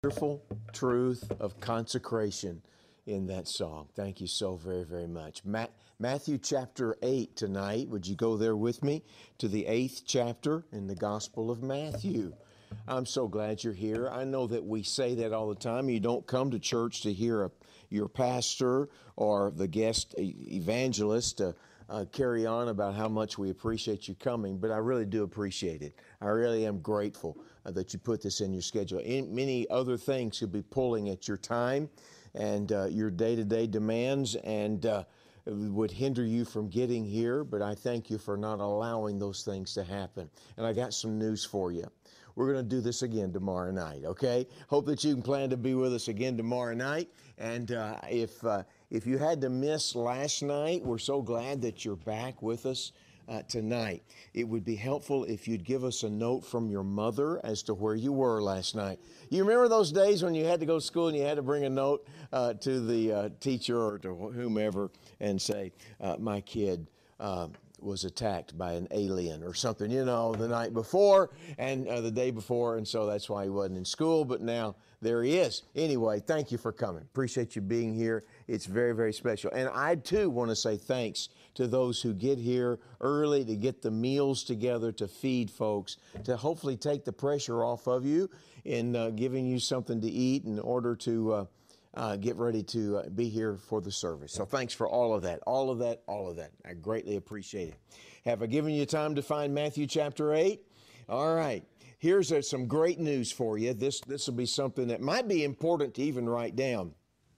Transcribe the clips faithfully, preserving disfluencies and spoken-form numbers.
Wonderful truth of consecration in that song. Thank you so very, very much. Matt, Matthew chapter eight tonight. Would you go there with me to the eighth chapter in the Gospel of Matthew? I'm so glad you're here. I know that we say that all the time. You don't come to church to hear a, your pastor or the guest evangelist uh, uh, carry on about how much we appreciate you coming, but I really do appreciate it. I really am grateful uh, that you put this in your schedule. In, many other things could be pulling at your time and uh, your day-to-day demands and uh, would hinder you from getting here, but I thank you for not allowing those things to happen. And I got some news for you. We're going to do this again tomorrow night, okay? Hope that you can plan to be with us again tomorrow night. And uh, if uh, if you had to miss last night, we're so glad that you're back with us uh, tonight. It would be helpful if you'd give us a note from your mother as to where you were last night. You remember those days when you had to go to school and you had to bring a note uh, to the uh, teacher or to whomever and say, uh, my kid uh, was attacked by an alien or something, you know, the night before and uh, the day before, and so that's why he wasn't in school, but now there he is. Anyway, thank you for coming. Appreciate you being here. It's very, very special. And I, too, want to say thanks to those who get here early to get the meals together to feed folks, to hopefully take the pressure off of you in uh, giving you something to eat in order to uh, Uh, get ready to uh, be here for the service. So thanks for all of that, all of that, all of that. I greatly appreciate it. Have I given you time to find Matthew chapter eight? All right. Here's uh, some great news for you. This this will be something that might be important to even write down.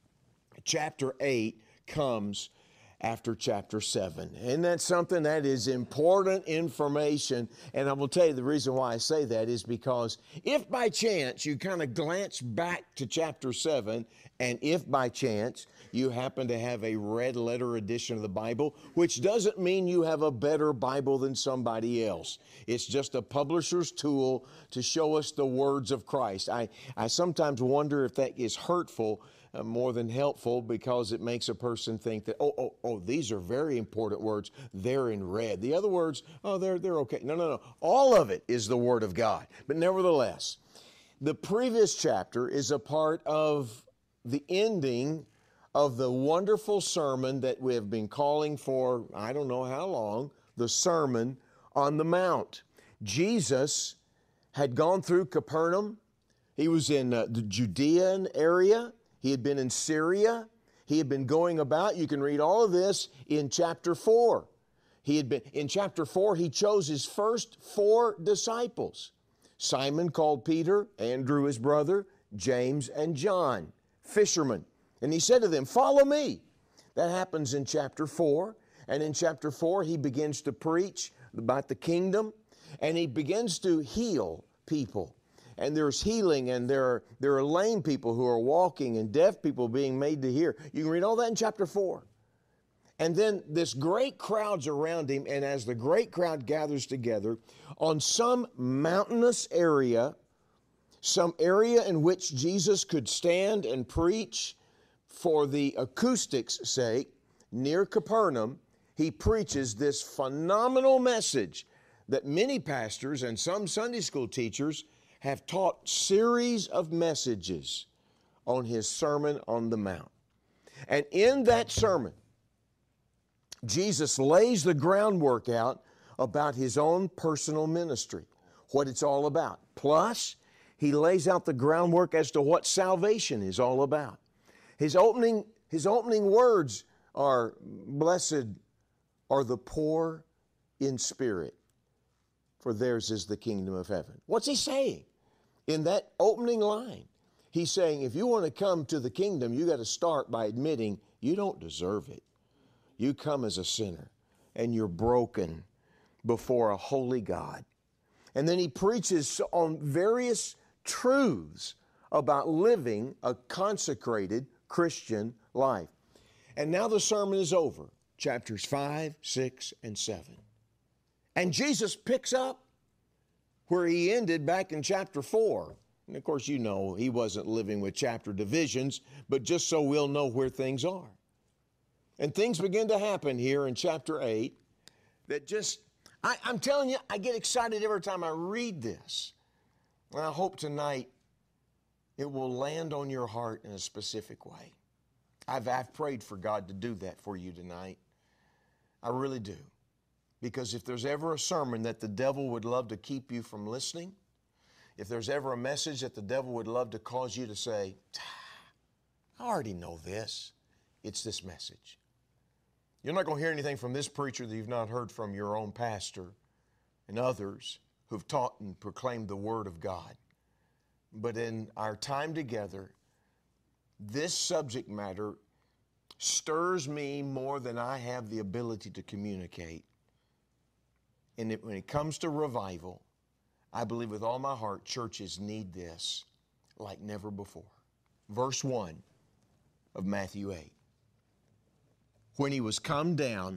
Chapter eight comes after chapter seven. Isn't that something that is important information? And I will tell you the reason why I say that is because if by chance you kind of glance back to chapter seven, and if by chance you happen to have a red letter edition of the Bible, which doesn't mean you have a better Bible than somebody else. It's just a publisher's tool to show us the words of Christ. I, I sometimes wonder if that is hurtful Uh, more than helpful, because it makes a person think that, oh, oh, oh, these are very important words. They're in red. The other words, oh, they're, they're okay. No, no, no. All of it is the Word of God. But nevertheless, the previous chapter is a part of the ending of the wonderful sermon that we have been calling for, I don't know how long, the Sermon on the Mount. Jesus had gone through Capernaum. He was in uh, the Judean area. He had been in Syria. He had been going about. You can read all of this in chapter four. He had been in chapter four. He chose his first four disciples: Simon, called Peter, Andrew his brother, James and John, fishermen. And he said to them, "Follow me." That happens in chapter four. And in chapter four, he begins to preach about the kingdom, and he begins to heal people. And there's healing, and there are, there are lame people who are walking and deaf people being made to hear. You can read all that in chapter four. And then this great crowd's around him, and as the great crowd gathers together on some mountainous area, some area in which Jesus could stand and preach for the acoustics' sake, near Capernaum, he preaches this phenomenal message that many pastors and some Sunday school teachers have taught series of messages on his Sermon on the Mount. And in that sermon, Jesus lays the groundwork out about his own personal ministry, what it's all about. Plus, he lays out the groundwork as to what salvation is all about. His opening, his opening words are, "Blessed are the poor in spirit, for theirs is the kingdom of heaven." What's he saying? In that opening line, he's saying, if you want to come to the kingdom, you got to start by admitting you don't deserve it. You come as a sinner, and you're broken before a holy God. And then he preaches on various truths about living a consecrated Christian life. And now the sermon is over, chapters five, six, and seven. And Jesus picks up where he ended back in chapter four. And of course, you know, he wasn't living with chapter divisions, but just so we'll know where things are. And things begin to happen here in chapter eight that just, I, I'm telling you, I get excited every time I read this. And I hope tonight It will land on your heart in a specific way. I've, I've prayed for God to do that for you tonight. I really do. Because if there's ever a sermon that the devil would love to keep you from listening, if there's ever a message that the devil would love to cause you to say, I already know this, it's this message. You're not going to hear anything from this preacher that you've not heard from your own pastor and others who've taught and proclaimed the Word of God. But in our time together, this subject matter stirs me more than I have the ability to communicate. And it, when it comes to revival, I believe with all my heart churches need this like never before. Verse one of Matthew eight. When he was come down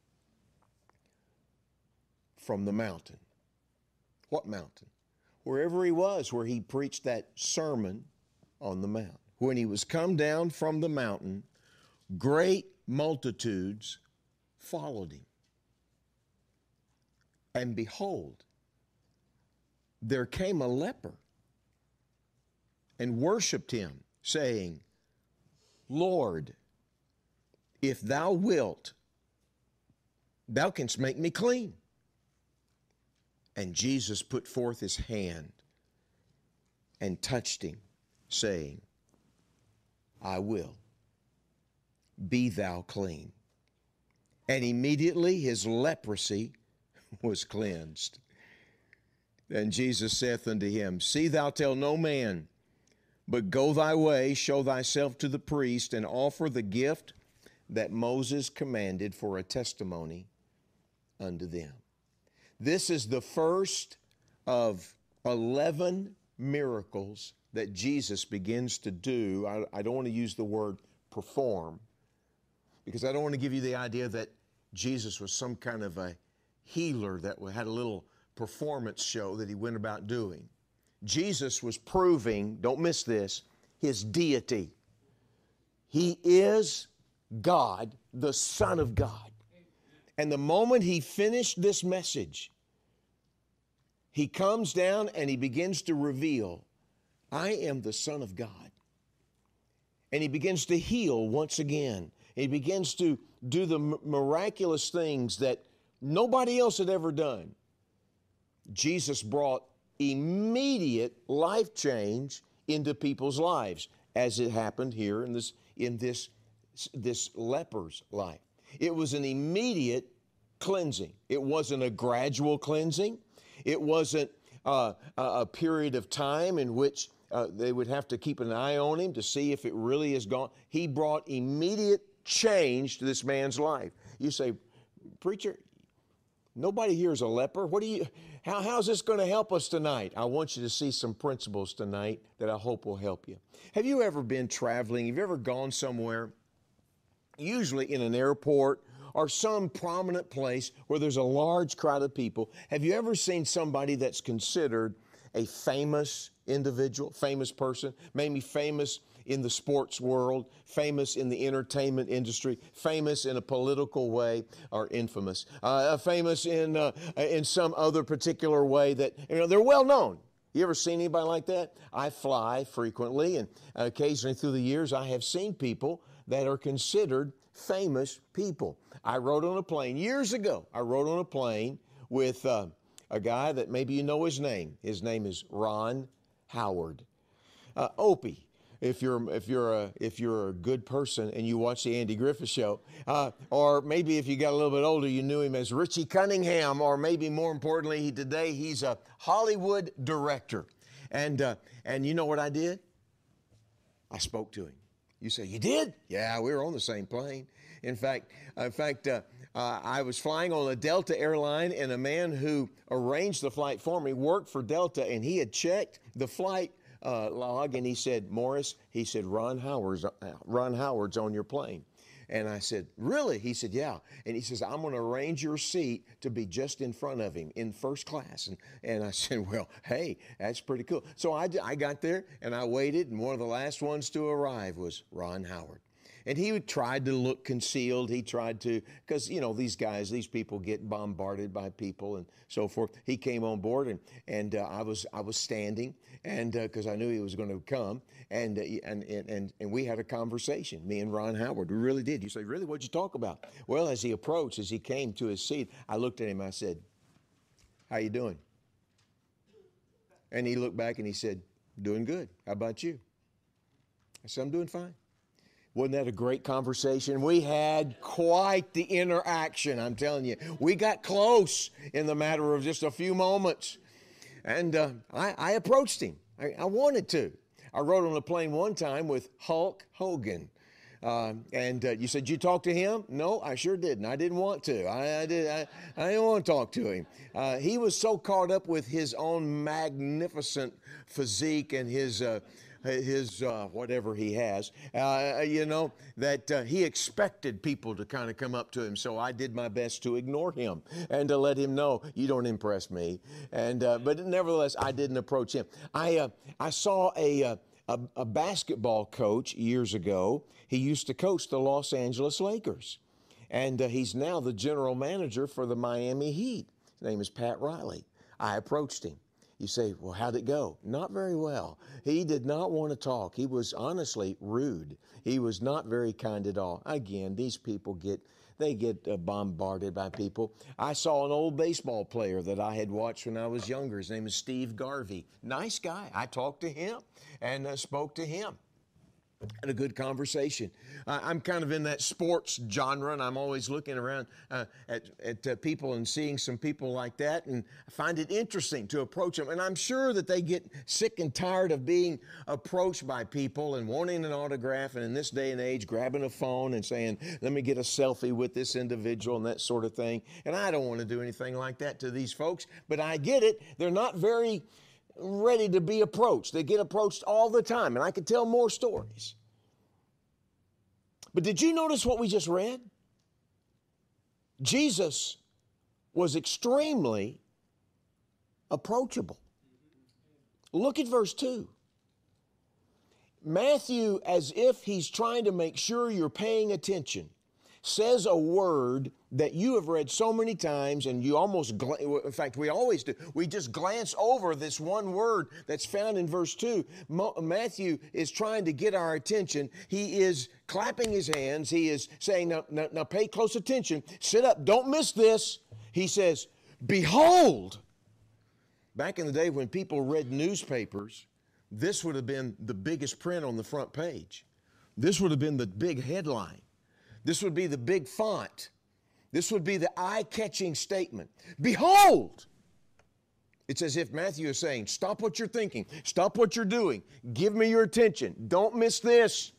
from the mountain. What mountain? Wherever he was, where he preached that sermon on the mount. When he was come down from the mountain, great multitudes followed him. And behold, there came a leper and worshiped him, saying, Lord, if thou wilt, thou canst make me clean. And Jesus put forth his hand and touched him, saying, I will, be thou clean. And immediately his leprosy was cleansed. And Jesus saith unto him, See thou tell no man, but go thy way, show thyself to the priest, and offer the gift that Moses commanded for a testimony unto them. This is the first of eleven miracles that Jesus begins to do. I, I don't want to use the word perform, because I don't want to give you the idea that Jesus was some kind of a healer that had a little performance show that he went about doing. Jesus was proving, don't miss this, his deity. He is God, the Son of God. And the moment he finished this message, he comes down and he begins to reveal, I am the Son of God. And he begins to heal once again. He begins to do the miraculous things that nobody else had ever done. Jesus brought immediate life change into people's lives, as it happened here in this, in this, this leper's life. It was an immediate cleansing. It wasn't a gradual cleansing. It wasn't uh, a period of time in which uh, they would have to keep an eye on him to see if it really is gone. He brought immediate change to this man's life. You say, preacher, nobody here is a leper. What do you, how, how's this going to help us tonight? I want you to see some principles tonight that I hope will help you. Have you ever been traveling? Have you ever gone somewhere, usually in an airport or some prominent place where there's a large crowd of people? Have you ever seen somebody that's considered a famous individual, famous person, maybe famous in the sports world, famous in the entertainment industry, famous in a political way, or infamous, uh, famous in uh, in some other particular way that, you know, they're well known? You ever seen anybody like that? I fly frequently, and occasionally through the years I have seen people that are considered famous people. I rode on a plane years ago. I rode on a plane with uh, a guy that maybe you know his name. His name is Ron Howard. Uh, Opie. If you're if you're a if you're a good person and you watch the Andy Griffith Show, uh, or maybe if you got a little bit older, you knew him as Richie Cunningham, or maybe more importantly, he, today he's a Hollywood director. And uh, and you know what I did? I spoke to him. You say, you did? Yeah, we were on the same plane. In fact, in fact, uh, uh, I was flying on a Delta airline, and a man who arranged the flight for me worked for Delta, and he had checked the flight Uh, log, and he said, Morris, he said, Ron Howard's, uh, Ron Howard's on your plane. And I said, really? He said, yeah. And he says, I'm going to arrange your seat to be just in front of him in first class. And, and I said, well, hey, that's pretty cool. So I, I got there and I waited, and one of the last ones to arrive was Ron Howard. And he tried to look concealed. He tried to, because, you know, these guys, these people get bombarded by people and so forth. He came on board, and, and uh, I was I was standing, and because uh, I knew he was going to come, and, uh, and, and, and we had a conversation, me and Ron Howard. We really did. You say, really, what'd you talk about? Well, as he approached, as he came to his seat, I looked at him, I said, how you doing? And he looked back and he said, doing good. How about you? I said, I'm doing fine. Wasn't that a great conversation? We had quite the interaction, I'm telling you. We got close in the matter of just a few moments. And uh, I, I approached him. I, I wanted to. I rode on a plane one time with Hulk Hogan. Uh, and uh, you said, you talked to him? No, I sure didn't. I didn't want to. I, I, did, I, I didn't want to talk to him. Uh, he was so caught up with his own magnificent physique and his... Uh, his uh, whatever he has, uh, you know, that uh, he expected people to kind of come up to him. So I did my best to ignore him and to let him know, you don't impress me. And uh, but nevertheless, I didn't approach him. I uh, I saw a, uh, a a basketball coach years ago. He used to coach the Los Angeles Lakers, and uh, he's now the general manager for the Miami Heat. His name is Pat Riley. I approached him. You say, well, how'd it go? Not very well. He did not want to talk. He was honestly rude. He was not very kind at all. Again, these people get, they get uh, bombarded by people. I saw an old baseball player that I had watched when I was younger. His name is Steve Garvey. Nice guy. I talked to him and uh, spoke to him. Had a good conversation. Uh, I'm kind of in that sports genre, and I'm always looking around uh, at, at uh, people and seeing some people like that, and I find it interesting to approach them. And I'm sure that they get sick and tired of being approached by people and wanting an autograph, and in this day and age, grabbing a phone and saying, let me get a selfie with this individual and that sort of thing. And I don't want to do anything like that to these folks, but I get it. They're not very ready to be approached. They get approached all the time, and I could tell more stories. But did you notice what we just read? Jesus was extremely approachable. Look at verse two. Matthew, as if he's trying to make sure you're paying attention, says a word that you have read so many times, and you almost, in fact, we always do. We just glance over this one word that's found in verse two. Matthew is trying to get our attention. He is clapping his hands. He is saying, now, now, now pay close attention. Sit up. Don't miss this. He says, behold. Back in the day when people read newspapers, this would have been the biggest print on the front page. This would have been the big headline. This would be the big font. This would be the eye-catching statement. Behold! It's as if Matthew is saying, stop what you're thinking. Stop what you're doing. Give me your attention. Don't miss this.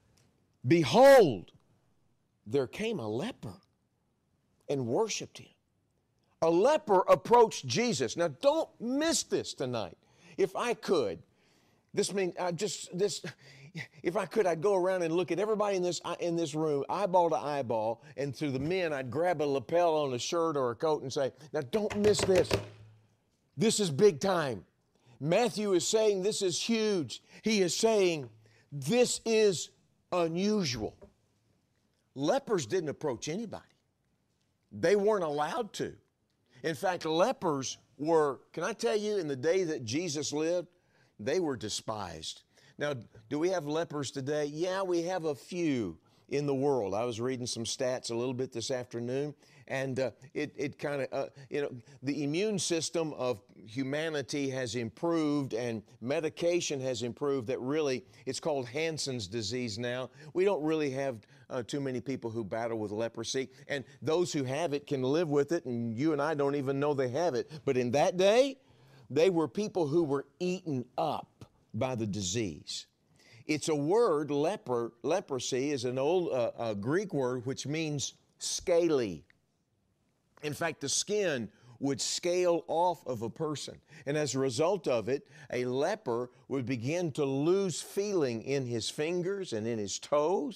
Behold, there came a leper and worshiped him. A leper approached Jesus. Now, don't miss this tonight. If I could, this means I just this. If I could, I'd go around and look at everybody in this in this room, eyeball to eyeball, and to the men, I'd grab a lapel on a shirt or a coat and say, now don't miss this. This is big time. Matthew is saying this is huge. He is saying this is unusual. Lepers didn't approach anybody. They weren't allowed to. In fact, lepers were, can I tell you, in the day that Jesus lived, they were despised. Now, do we have lepers today? Yeah, we have a few in the world. I was reading some stats a little bit this afternoon, and uh, it, it kind of, uh, you know, the immune system of humanity has improved and medication has improved that really, it's called Hansen's disease now. We don't really have uh, too many people who battle with leprosy, and those who have it can live with it, and you and I don't even know they have it. But in that day, they were people who were eaten up by the disease. It's a word, leper, leprosy is an old uh, uh, Greek word which means scaly. In fact, the skin would scale off of a person. And as a result of it, a leper would begin to lose feeling in his fingers and in his toes.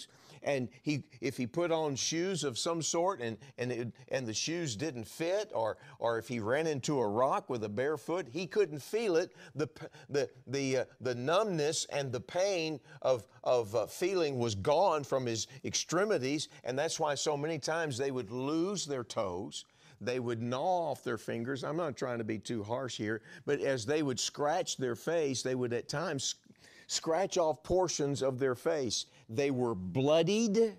and he, if he put on shoes of some sort and, and, it, and the shoes didn't fit, or, or if he ran into a rock with a bare foot, he couldn't feel it. The, the, the, uh, the numbness and the pain of, of uh, feeling was gone from his extremities, and that's why so many times they would lose their toes. They would gnaw off their fingers. I'm not trying to be too harsh here, but as they would scratch their face, they would at times scratch off portions of their face. They were bloodied,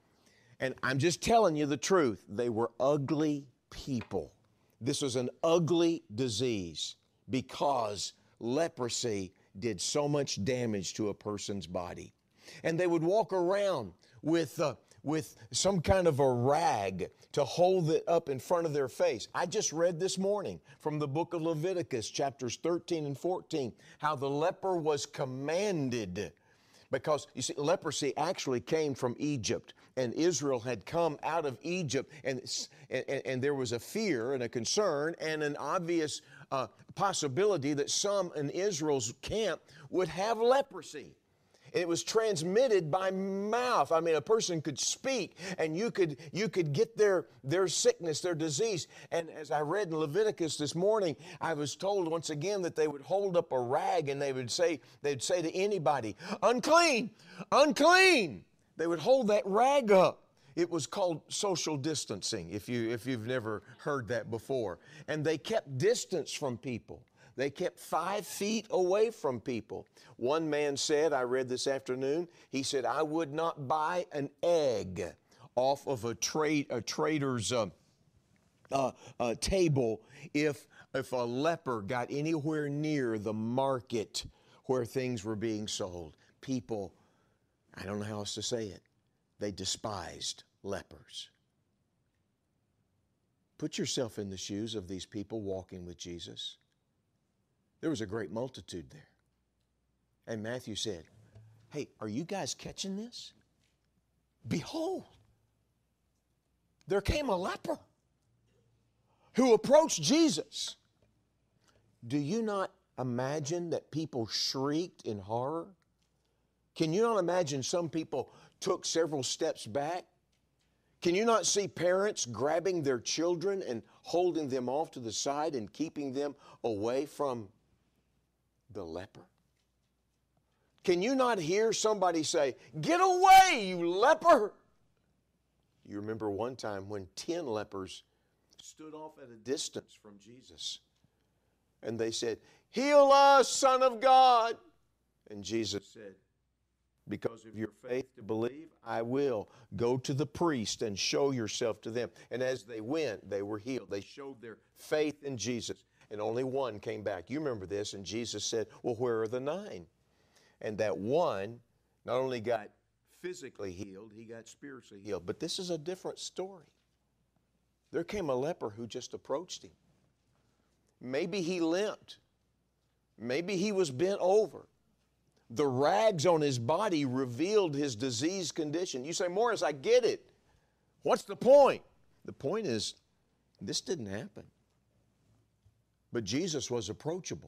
and I'm just telling you the truth. They were ugly people. This was an ugly disease because leprosy did so much damage to a person's body. And they would walk around with uh, with some kind of a rag to hold it up in front of their face. I just read this morning from the book of Leviticus, chapters thirteen and fourteen, how the leper was commanded, because you see, leprosy actually came from Egypt, and Israel had come out of Egypt, and, and, and there was a fear and a concern and an obvious uh, possibility that some in Israel's camp would have leprosy. It was transmitted by mouth. I mean, a person could speak, and you could you could get their, their sickness, their disease. And as I read in Leviticus this morning, I was told once again that they would hold up a rag, and they would say, they'd say to anybody, unclean, unclean. They would hold that rag up. It was called social distancing, if you if you've never heard that before. And they kept distance from people. They kept five feet away from people. One man said, I read this afternoon, he said, I would not buy an egg off of a, trade, a trader's uh, uh, uh, table if, if a leper got anywhere near the market where things were being sold. People, I don't know how else to say it, they despised lepers. Put yourself in the shoes of these people walking with Jesus. There was a great multitude there. And Matthew said, hey, are you guys catching this? Behold, there came a leper who approached Jesus. Do you not imagine that people shrieked in horror? Can you not imagine some people took several steps back? Can you not see parents grabbing their children and holding them off to the side and keeping them away from the leper? Can you not hear somebody say, get away, you leper? You remember one time when ten lepers stood off at a distance from Jesus, and they said, heal us, Son of God. And Jesus said, because of your faith to believe, I will. Go to the priest and show yourself to them. And as they went, they were healed. They showed their faith in Jesus. And only one came back. You remember this. And Jesus said, well, where are the nine? And that one not only got physically healed, he got spiritually healed. But this is a different story. There came a leper who just approached him. Maybe he limped. Maybe he was bent over. The rags on his body revealed his disease condition. You say, Morris, I get it. What's the point? The point is, this didn't happen. But Jesus was approachable.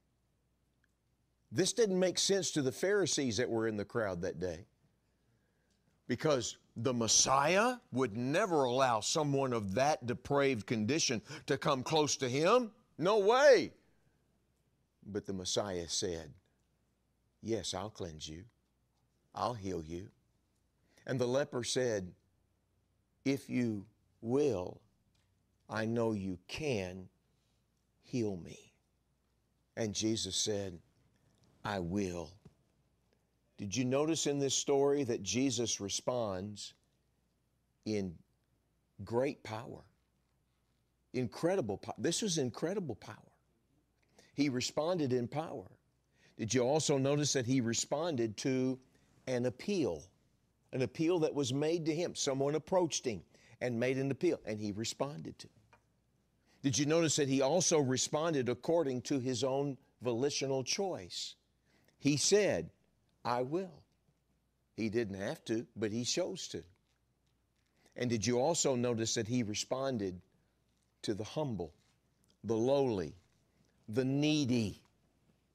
This didn't make sense to the Pharisees that were in the crowd that day, because the Messiah would never allow someone of that depraved condition to come close to him. No way. But the Messiah said, yes, I'll cleanse you. I'll heal you. And the leper said, if you will, I know you can heal me. And Jesus said, I will. Did you notice in this story that Jesus responds in great power? Incredible power. This was incredible power. He responded in power. Did you also notice that he responded to an appeal? An appeal that was made to him. Someone approached him and made an appeal, and he responded to it. Did you notice that he also responded according to his own volitional choice? He said, I will. He didn't have to, but he chose to. And did you also notice that he responded to the humble, the lowly, the needy?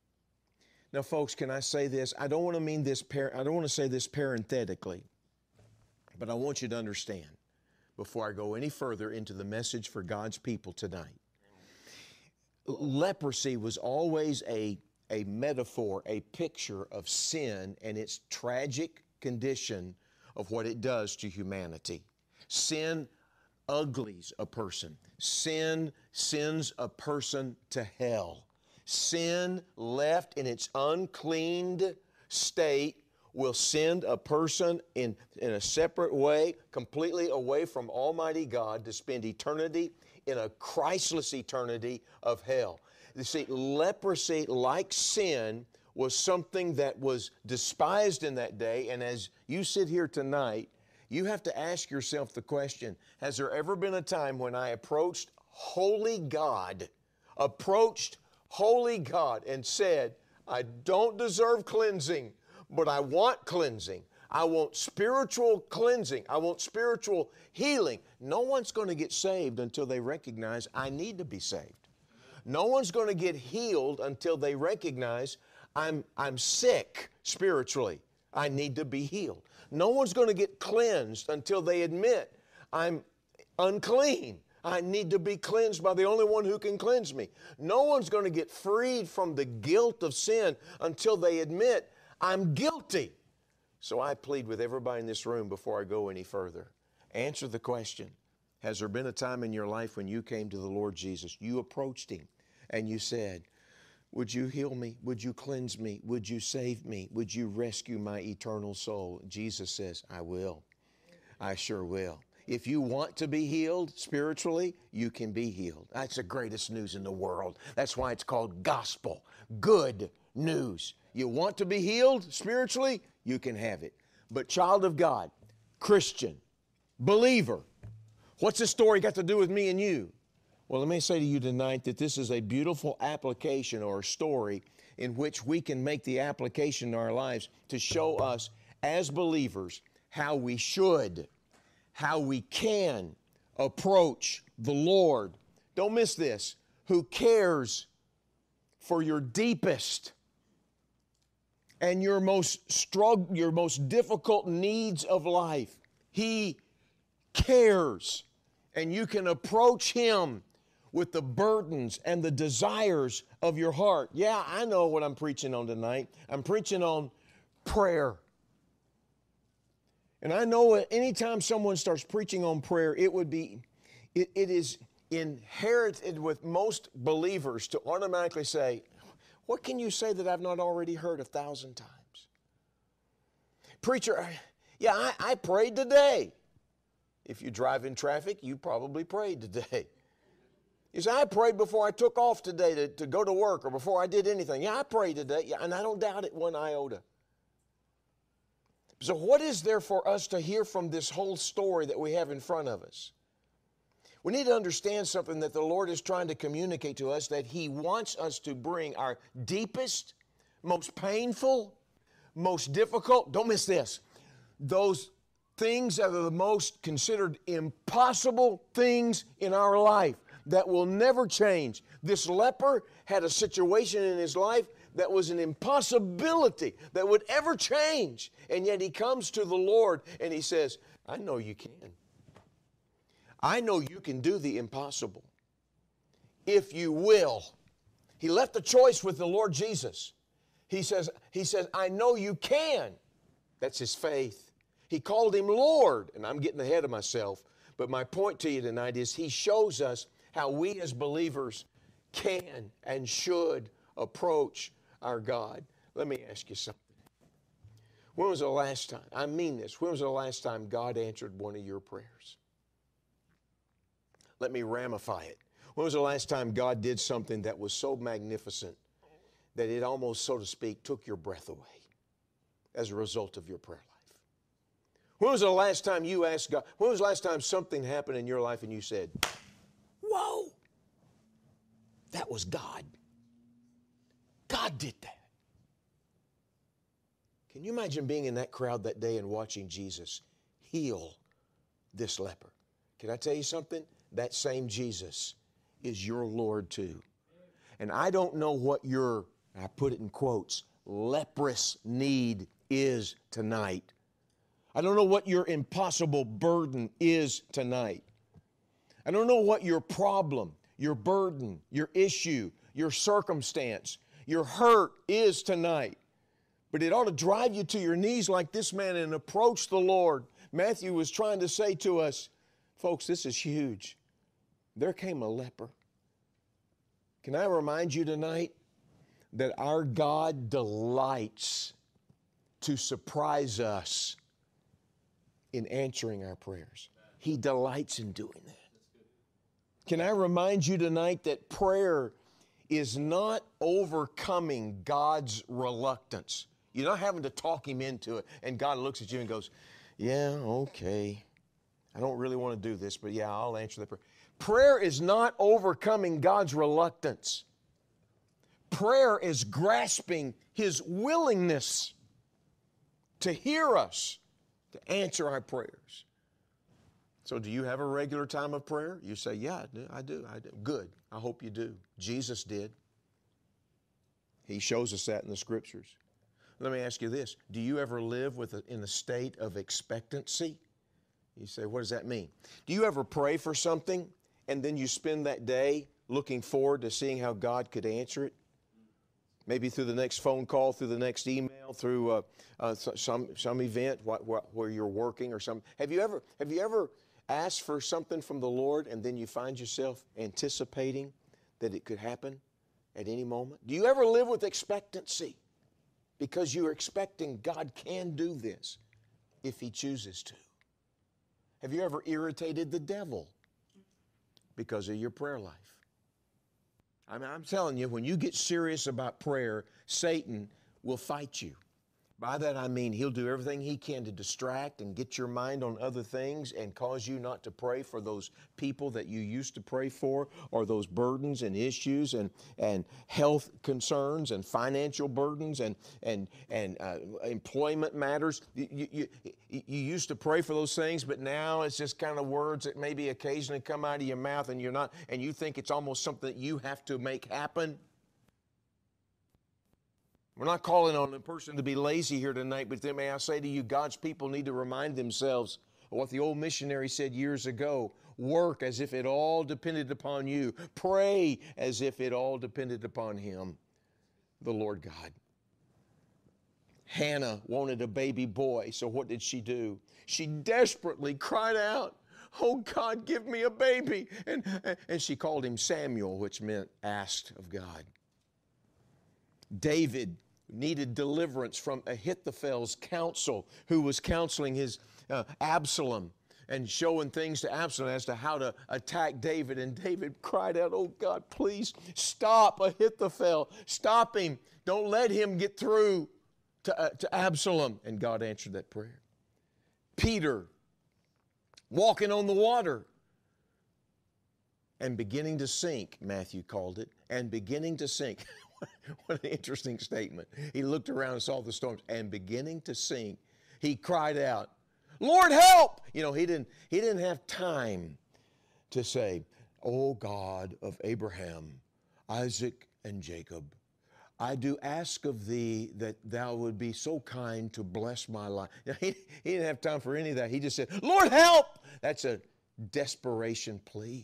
Now, folks, can I say this? I don't want to mean this. Par- I don't want to say this parenthetically. But I want you to understand, before I go any further into the message for God's people tonight, leprosy was always a, a metaphor, a picture of sin and its tragic condition of what it does to humanity. Sin uglies a person. Sin sends a person to hell. Sin left in its uncleaned state will send a person in, in a separate way, completely away from Almighty God, to spend eternity in a Christless eternity of hell. You see, leprosy, like sin, was something that was despised in that day, and as you sit here tonight, you have to ask yourself the question, has there ever been a time when I approached holy God, approached holy God and said, I don't deserve cleansing, but I want cleansing. I want spiritual cleansing. I want spiritual healing. No one's going to get saved until they recognize I need to be saved. No one's going to get healed until they recognize I'm, I'm sick spiritually. I need to be healed. No one's going to get cleansed until they admit I'm unclean. I need to be cleansed by the only one who can cleanse me. No one's going to get freed from the guilt of sin until they admit I'm guilty. So I plead with everybody in this room before I go any further. Answer the question. Has there been a time in your life when you came to the Lord Jesus, you approached Him, and you said, would you heal me? Would you cleanse me? Would you save me? Would you rescue my eternal soul? Jesus says, I will. I sure will. If you want to be healed spiritually, you can be healed. That's the greatest news in the world. That's why it's called gospel. Good news. You want to be healed spiritually? You can have it. But child of God, Christian, believer, what's this story got to do with me and you? Well, let me say to you tonight that this is a beautiful application or story in which we can make the application in our lives to show us as believers how we should, how we can approach the Lord. Don't miss this. Who cares for your deepest and your most struggle, your most difficult needs of life. He cares, and you can approach Him with the burdens and the desires of your heart. Yeah, I know what I'm preaching on tonight. I'm preaching on prayer. And I know anytime someone starts preaching on prayer, it would be, it, it is inherited with most believers to automatically say, what can you say that I've not already heard a thousand times? Preacher, yeah, I, I prayed today. If you drive in traffic, you probably prayed today. You say, I prayed before I took off today to, to go to work or before I did anything. Yeah, I prayed today, yeah, and I don't doubt it one iota. So what is there for us to hear from this whole story that we have in front of us? We need to understand something that the Lord is trying to communicate to us, that He wants us to bring our deepest, most painful, most difficult, don't miss this, those things that are the most considered impossible things in our life that will never change. This leper had a situation in his life that was an impossibility that would ever change. And yet he comes to the Lord and he says, I know you can. I know you can do the impossible if you will. He left the choice with the Lord Jesus. He says, he says, I know you can. That's his faith. He called him Lord, and I'm getting ahead of myself. But my point to you tonight is he shows us how we as believers can and should approach our God. Let me ask you something. When was the last time, I mean this, when was the last time God answered one of your prayers? Let me ramify it. When was the last time God did something that was so magnificent that it almost, so to speak, took your breath away as a result of your prayer life? When was the last time you asked God, when was the last time something happened in your life and you said, whoa, that was God. God did that. Can you imagine being in that crowd that day and watching Jesus heal this leper? Can I tell you something? That same Jesus is your Lord too. And I don't know what your, I put it in quotes, leprous need is tonight. I don't know what your impossible burden is tonight. I don't know what your problem, your burden, your issue, your circumstance, your hurt is tonight. But it ought to drive you to your knees like this man and approach the Lord. Matthew was trying to say to us, folks, this is huge. There came a leper. Can I remind you tonight that our God delights to surprise us in answering our prayers. He delights in doing that. Can I remind you tonight that prayer is not overcoming God's reluctance. You're not having to talk Him into it, and God looks at you and goes, yeah, okay. I don't really want to do this, but yeah, I'll answer the prayer. Prayer is not overcoming God's reluctance. Prayer is grasping His willingness to hear us, to answer our prayers. So do you have a regular time of prayer? You say, yeah, I do, I do, I do. Good. I hope you do. Jesus did. He shows us that in the Scriptures. Let me ask you this. Do you ever live with a, in a state of expectancy? You say, what does that mean? Do you ever pray for something and then you spend that day looking forward to seeing how God could answer it? Maybe through the next phone call, through the next email, through uh, uh, some some event wh- wh- where you're working or something. Have you ever have you ever asked for something from the Lord and then you find yourself anticipating that it could happen at any moment? Do you ever live with expectancy because you're expecting God can do this if He chooses to? Have you ever irritated the devil because of your prayer life? I mean, I'm telling you, when you get serious about prayer, Satan will fight you. By that I mean he'll do everything he can to distract and get your mind on other things and cause you not to pray for those people that you used to pray for, or those burdens and issues and, and health concerns and financial burdens and, and, and uh, employment matters. You, you, you used to pray for those things, but now it's just kind of words that maybe occasionally come out of your mouth and you're not, and you think it's almost something that you have to make happen. We're not calling on a person to be lazy here tonight, but then may I say to you, God's people need to remind themselves of what the old missionary said years ago. Work as if it all depended upon you. Pray as if it all depended upon Him, the Lord God. Hannah wanted a baby boy, so what did she do? She desperately cried out, oh God, give me a baby. And, and she called him Samuel, which meant asked of God. David needed deliverance from Ahithophel's counsel, who was counseling his uh, Absalom and showing things to Absalom as to how to attack David. And David cried out, oh God, please stop Ahithophel. Stop him. Don't let him get through to, uh, to Absalom. And God answered that prayer. Peter, walking on the water and beginning to sink, Matthew called it, and beginning to sink. What an interesting statement. He looked around and saw the storms, and beginning to sink, he cried out, Lord, help! You know, he didn't, he didn't have time to say, O God of Abraham, Isaac, and Jacob, I do ask of thee that thou would be so kind to bless my life. He, he didn't have time for any of that. He just said, Lord, help! That's a desperation plea.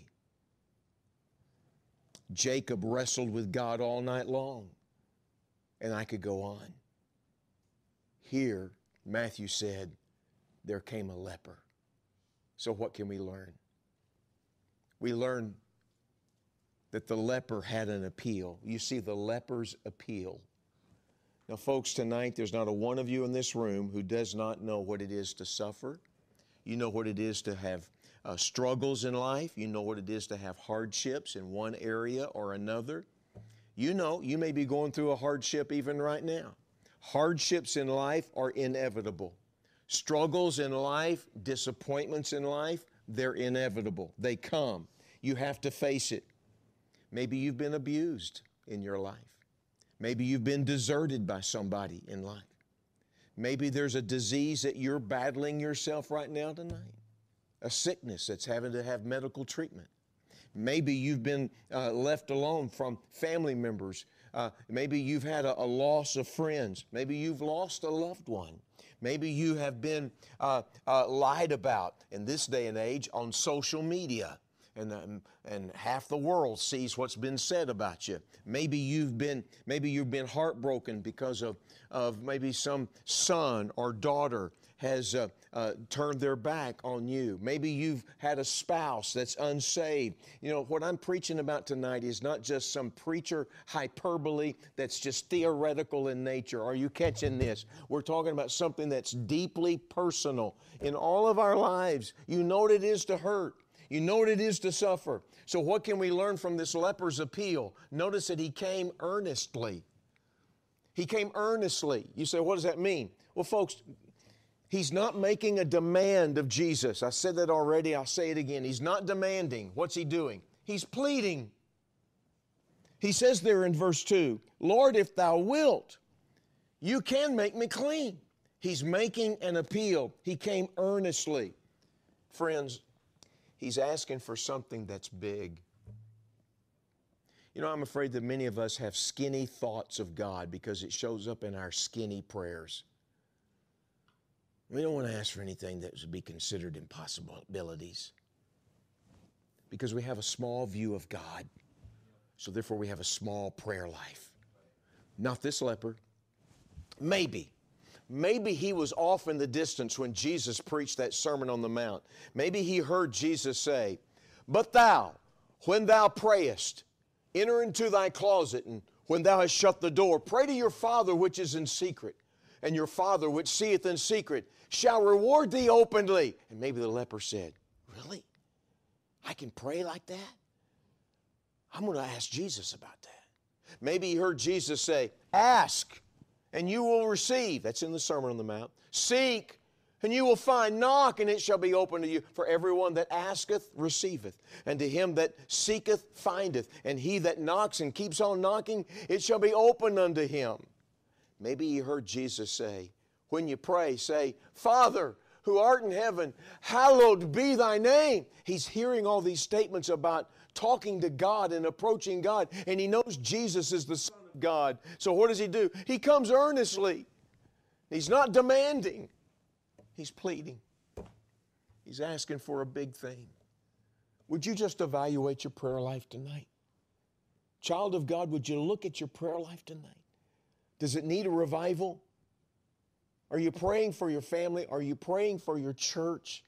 Jacob wrestled with God all night long. And I could go on. Here, Matthew said, there came a leper. So what can we learn? We learn that the leper had an appeal. You see, the leper's appeal. Now, folks, tonight there's not a one of you in this room who does not know what it is to suffer. You know what it is to have Uh, struggles in life. You know what it is to have hardships in one area or another. You know, you may be going through a hardship even right now. Hardships in life are inevitable. Struggles in life, disappointments in life, they're inevitable. They come. You have to face it. Maybe you've been abused in your life. Maybe you've been deserted by somebody in life. Maybe there's a disease that you're battling yourself right now tonight. A sickness that's having to have medical treatment. Maybe you've been uh, left alone from family members uh, maybe you've had a, a loss of friends. Maybe you've lost a loved one. Maybe you have been uh, uh, lied about in this day and age on social media. And, um, and half the world sees what's been said about you. Maybe you've been, maybe you've been heartbroken because of, of maybe some son or daughter has uh, uh, turned their back on you. Maybe you've had a spouse that's unsaved. You know, what I'm preaching about tonight is not just some preacher hyperbole that's just theoretical in nature. Are you catching this? We're talking about something that's deeply personal in all of our lives. You know what it is to hurt. You know what it is to suffer. So what can we learn from this leper's appeal? Notice that he came earnestly. He came earnestly. You say, what does that mean? Well, folks, he's not making a demand of Jesus. I said that already. I'll say it again. He's not demanding. What's he doing? He's pleading. He says there in verse two, Lord, if thou wilt, you can make me clean. He's making an appeal. He came earnestly. Friends, he's asking for something that's big. You know, I'm afraid that many of us have skinny thoughts of God because it shows up in our skinny prayers. We don't want to ask for anything that would be considered impossibilities because we have a small view of God. So therefore we have a small prayer life. Not this leper. Maybe. Maybe he was off in the distance when Jesus preached that Sermon on the Mount. Maybe he heard Jesus say, but thou, when thou prayest, enter into thy closet, and when thou hast shut the door, pray to your Father which is in secret, and your Father which seeth in secret shall reward thee openly. And maybe the leper said, really? I can pray like that? I'm going to ask Jesus about that. Maybe he heard Jesus say, ask, and you will receive. That's in the Sermon on the Mount. Seek, and you will find. Knock, and it shall be opened to you. For everyone that asketh, receiveth. And to him that seeketh, findeth. And he that knocks and keeps on knocking, it shall be opened unto him. Maybe you heard Jesus say, when you pray, say, Father, who art in heaven, hallowed be thy name. He's hearing all these statements about talking to God and approaching God, and he knows Jesus is the Son of God. So what does he do? He comes earnestly. He's not demanding. He's pleading. He's asking for a big thing. Would you just evaluate your prayer life tonight? Child of God, would you look at your prayer life tonight? Does it need a revival? Are you praying for your family? Are you praying for your church?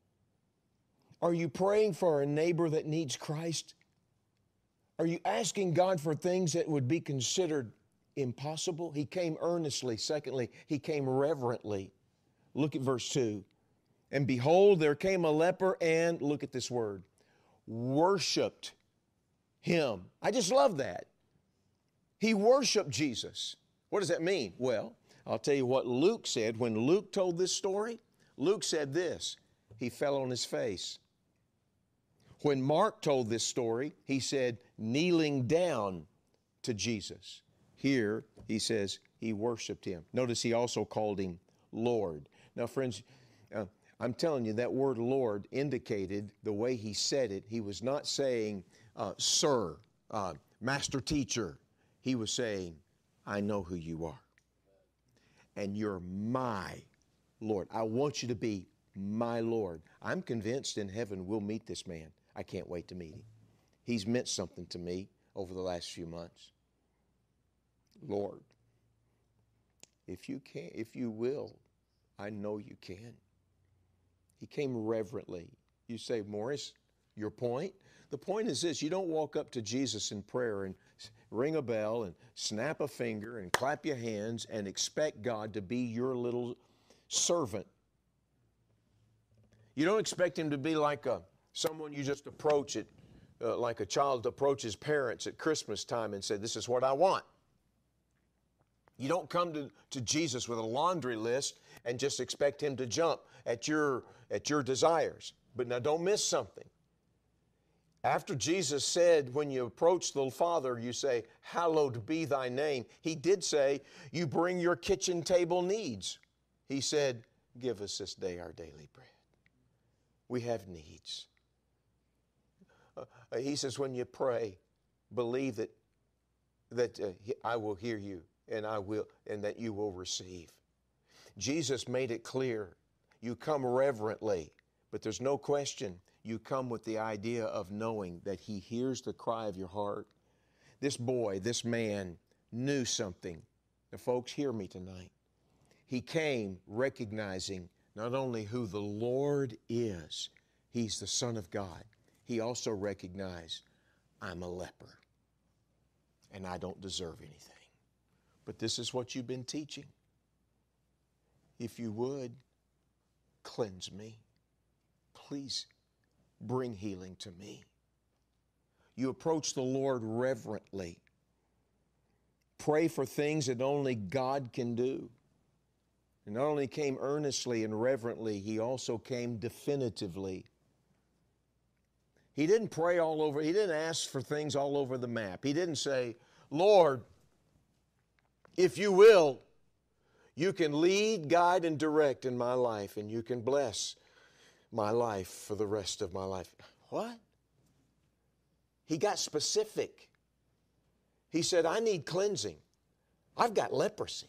Are you praying for a neighbor that needs Christ? Are you asking God for things that would be considered impossible? He came earnestly. Secondly, he came reverently. Look at verse two. And behold, there came a leper and, look at this word, worshiped him. I just love that. He worshiped Jesus. What does that mean? Well, I'll tell you what Luke said. When Luke told this story, Luke said this, he fell on his face. When Mark told this story, he said, kneeling down to Jesus. Here, he says, he worshiped him. Notice he also called him Lord. Now, friends, uh, I'm telling you, that word Lord indicated the way he said it. He was not saying, uh, sir, uh, master teacher. He was saying, I know who you are. And you're my Lord. I want you to be my Lord. I'm convinced in heaven we'll meet this man. I can't wait to meet him. He's meant something to me over the last few months. Lord, if you can, if you will, I know you can. He came reverently. You say, Morris, your point? The point is this, you don't walk up to Jesus in prayer and ring a bell and snap a finger and clap your hands and expect God to be your little servant. You don't expect him to be like a someone you just approach it, uh, like a child approaches parents at Christmas time and say, this is what I want. You don't come to, to Jesus with a laundry list and just expect him to jump at your, at your desires. But now don't miss something. After Jesus said, when you approach the Father, you say, hallowed be thy name. He did say, you bring your kitchen table needs. He said, give us this day our daily bread. We have needs. Uh, he says, when you pray, believe that that uh, I will hear you and I will, and that you will receive. Jesus made it clear. You come reverently, but there's no question you come with the idea of knowing that He hears the cry of your heart. This boy, this man knew something. Now, folks, hear me tonight. He came recognizing not only who the Lord is, He's the Son of God. He also recognized, I'm a leper and I don't deserve anything. But this is what you've been teaching. If you would, cleanse me. Please bring healing to me. You approach the Lord reverently. Pray for things that only God can do. And not only came earnestly and reverently, he also came definitively. He didn't pray all over, he didn't ask for things all over the map. He didn't say, Lord, if you will, you can lead, guide, and direct in my life, and you can bless my life for the rest of my life. What? He got specific. He said, I need cleansing. I've got leprosy.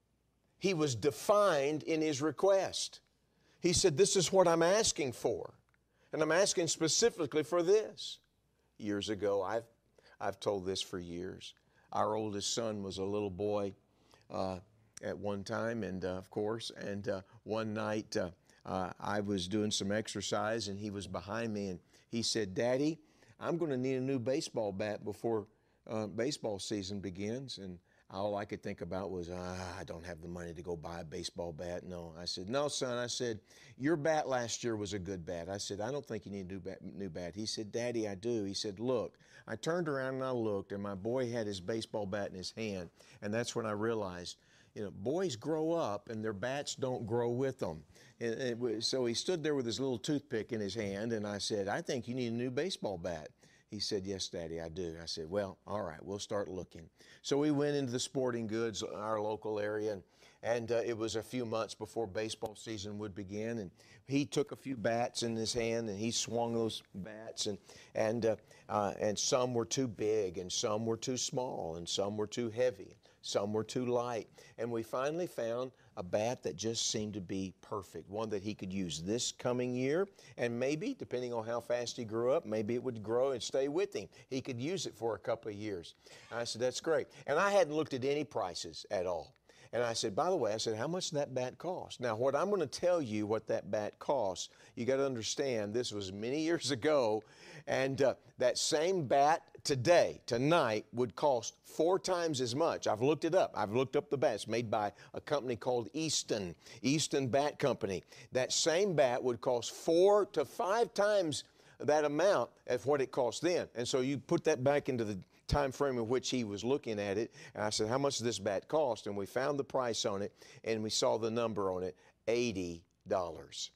He was defined in his request. He said, this is what I'm asking for. And I'm asking specifically for this. Years ago, I've, I've told this for years. Our oldest son was a little boy uh, at one time, and uh, of course, and uh, one night uh, uh, I was doing some exercise, and he was behind me, and he said, Daddy, I'm going to need a new baseball bat before uh, baseball season begins. And all I could think about was, ah, I don't have the money to go buy a baseball bat. No. I said, no, son. I said, your bat last year was a good bat. I said, I don't think you need a new bat. New bat. He said, Daddy, I do. He said, look. I turned around and I looked, and my boy had his baseball bat in his hand. And that's when I realized, you know, boys grow up and their bats don't grow with them. And it was, so he stood there with his little toothpick in his hand, and I said, I think you need a new baseball bat. He said, yes, Daddy, I do. I said, well, all right, we'll start looking. So we went into the sporting goods, our local area, and, and uh, it was a few months before baseball season would begin, and he took a few bats in his hand, and he swung those bats, and, and, uh, uh, and some were too big, and some were too small, and some were too heavy, some were too light. And we finally found a bat that just seemed to be perfect, one that he could use this coming year, and maybe, depending on how fast he grew up, maybe it would grow and stay with him. He could use it for a couple of years. And I said, that's great. And I hadn't looked at any prices at all. And I said, by the way, I said, how much did that bat cost? Now, what I'm going to tell you what that bat costs, you got to understand this was many years ago, and uh, that same bat today, tonight, would cost four times as much. I've looked it up. I've looked up the bats made by a company called Easton, Easton Bat Company. That same bat would cost four to five times that amount as what it cost then. And so you put that back into the time frame in which he was looking at it, and I said, how much does this bat cost? And we found the price on it, and we saw the number on it, eighty dollars.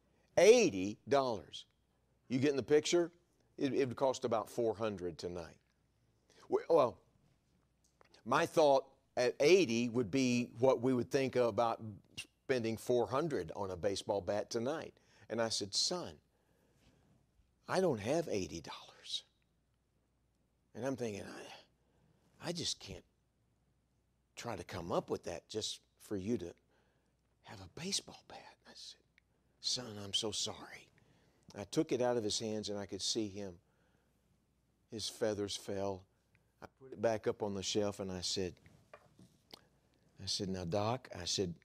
eighty dollars. You getting the picture? It, it would cost about four hundred dollars tonight. Well, my thought at eighty would be what we would think about spending four hundred dollars on a baseball bat tonight. And I said, son, I don't have eighty dollars. And I'm thinking, I, I just can't try to come up with that just for you to have a baseball bat. I said, son, I'm so sorry. I took it out of his hands, and I could see him. His feathers fell. I put it back up on the shelf, and I said, I said, now, Doc, I said,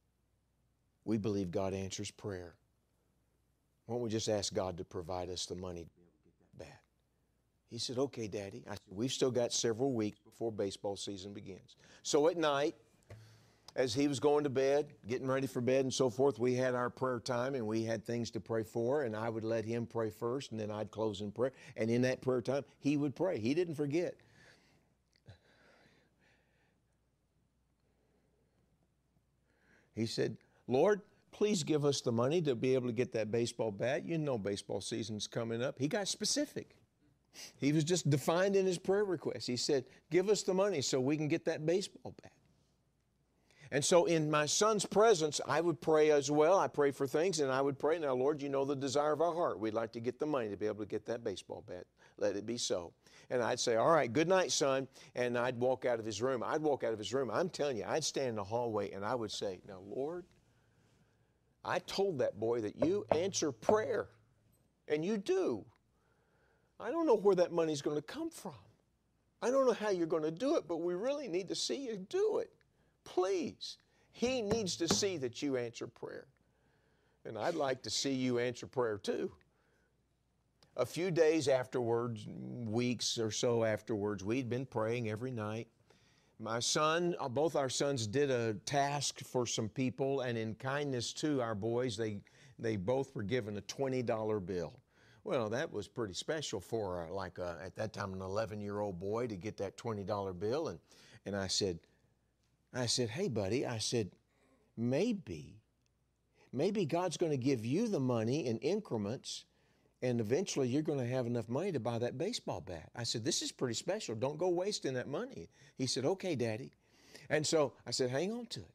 we believe God answers prayer. Why don't we just ask God to provide us the money to be able to get that bat? He said, okay, Daddy. I said, we've still got several weeks before baseball season begins. So at night, as he was going to bed, getting ready for bed and so forth, we had our prayer time, and we had things to pray for, and I would let him pray first, and then I'd close in prayer. And in that prayer time, he would pray. He didn't forget. He said, Lord, please give us the money to be able to get that baseball bat. You know baseball season's coming up. He got specific. He was just defined in his prayer request. He said, give us the money so we can get that baseball bat. And so in my son's presence, I would pray as well. I pray for things, and I would pray, now, Lord, you know the desire of our heart. We'd like to get the money to be able to get that baseball bat. Let it be so. And I'd say, all right, good night, son. And I'd walk out of his room. I'd walk out of his room. I'm telling you, I'd stand in the hallway and I would say, now, Lord, I told that boy that you answer prayer. And you do. I don't know where that money's going to come from. I don't know how you're going to do it, but we really need to see you do it. Please. He needs to see that you answer prayer. And I'd like to see you answer prayer too. A few days afterwards, weeks or so afterwards, we'd been praying every night. My son, both our sons did a task for some people, and in kindness to our boys, they, they both were given a twenty dollar bill. Well, that was pretty special for, uh, like, a, at that time, an eleven-year-old boy to get that twenty dollar bill. And, and I said, I said, hey, buddy, I said, maybe, maybe God's going to give you the money in increments, and eventually you're going to have enough money to buy that baseball bat. I said, this is pretty special. Don't go wasting that money. He said, okay, Daddy. And so I said, hang on to it.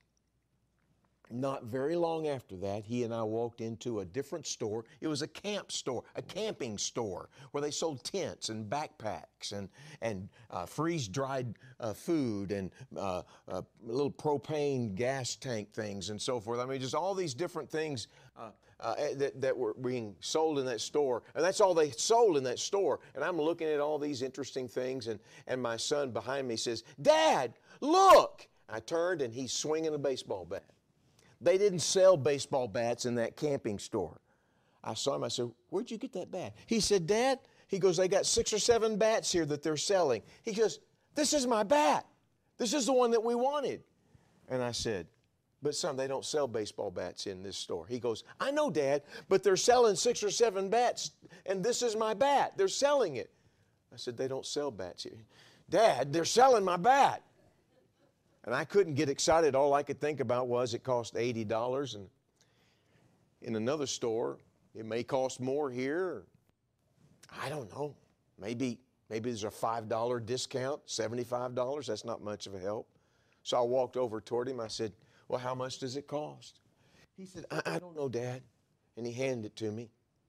Not very long after that, he and I walked into a different store. It was a camp store, a camping store, where they sold tents and backpacks and, and uh, freeze-dried uh, food and uh, uh, little propane gas tank things and so forth. I mean, just all these different things uh, uh, that, that were being sold in that store. And that's all they sold in that store. And I'm looking at all these interesting things, and, and my son behind me says, Dad, look! I turned, and he's swinging a baseball bat. They didn't sell baseball bats in that camping store. I saw him. I said, where'd you get that bat? He said, Dad, he goes, they got six or seven bats here that they're selling. He goes, this is my bat. This is the one that we wanted. And I said, but son, they don't sell baseball bats in this store. He goes, I know, Dad, but they're selling six or seven bats, and this is my bat. They're selling it. I said, they don't sell bats here. Dad, they're selling my bat. And I couldn't get excited. All I could think about was it cost eighty dollars. And in another store, it may cost more here. I don't know. Maybe, maybe there's a five dollar discount, seventy-five dollars. That's not much of a help. So I walked over toward him. I said, well, how much does it cost? He said, I, I don't know, Dad. And he handed it to me.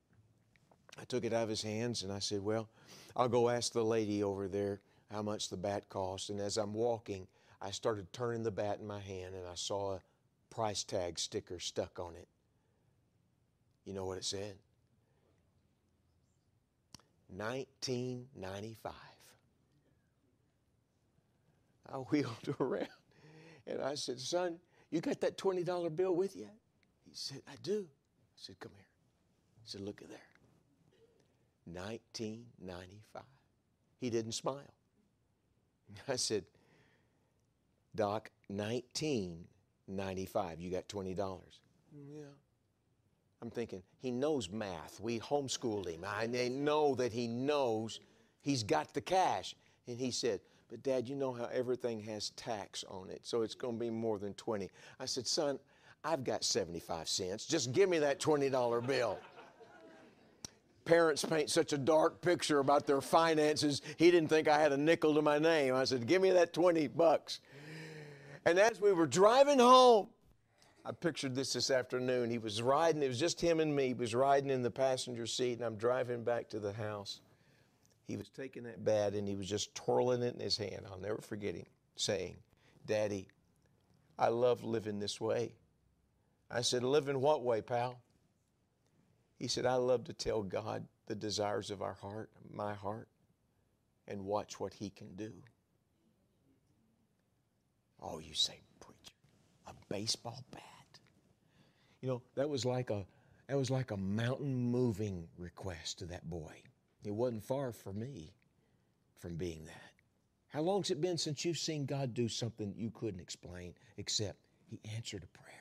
I took it out of his hands and I said, well, I'll go ask the lady over there how much the bat cost. And as I'm walking, I started turning the bat in my hand, and I saw a price tag sticker stuck on it. You know what it said? nineteen ninety-five. I wheeled around, and I said, son, you got that twenty dollar bill with you? He said, I do. I said, come here. He said, look at there. nineteen ninety-five. He didn't smile. I said, Doc, nineteen ninety-five. You got twenty dollars. Yeah. I'm thinking, he knows math. We homeschooled him. I know that he knows he's got the cash. And he said, but Dad, you know how everything has tax on it, so it's going to be more than twenty. I said, son, I've got seventy-five cents. Just give me that twenty dollar bill. Parents paint such a dark picture about their finances. He didn't think I had a nickel to my name. I said, give me that twenty bucks. And as we were driving home, I pictured this this afternoon. He was riding, it was just him and me. He was riding in the passenger seat, and I'm driving back to the house. He was taking that bat, and he was just twirling it in his hand. I'll never forget him saying, Daddy, I love living this way. I said, live in what way, pal? He said, I love to tell God the desires of our heart, my heart, and watch what He can do. Oh, you say, preacher, a baseball bat. You know, that was like a that was like a mountain moving request to that boy. It wasn't far for me from being that. How long's it been since you've seen God do something you couldn't explain, except He answered a prayer?